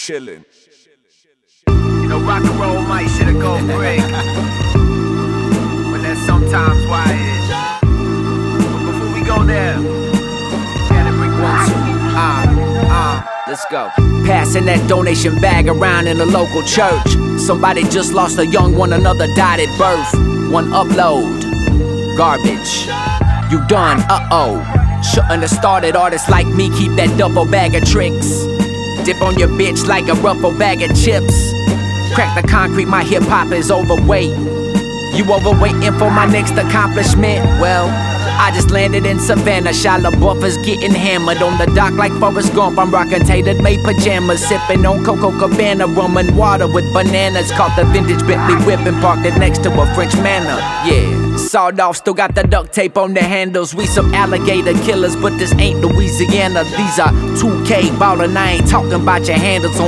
chillin'. You know, rock and roll might should've go break, but that's sometimes why it is. But before we go there, gotta bring 1, 2, let's go. Passing that donation bag around in the local church. Somebody just lost a young one, another died at birth. One upload, garbage. You done, Shouldn't have started. Artists like me keep that duffel bag of tricks. Dip on your bitch like a ruffle bag of chips. Crack the concrete, my hip-hop is overweight. You overwaiting for my next accomplishment? Well, I just landed in Savannah. Shia LaBeouf is getting hammered on the dock like Forrest Gump. I'm rocking tailor-made pajamas, sipping on Coco Cabana, rum and water with bananas. Caught the vintage Bentley whip and parked it next to a French Manor. Yeah, sawed off, still got the duct tape on the handles. We some alligator killers, but this ain't Louisiana. These are 2K ballin', I ain't talking about your handles on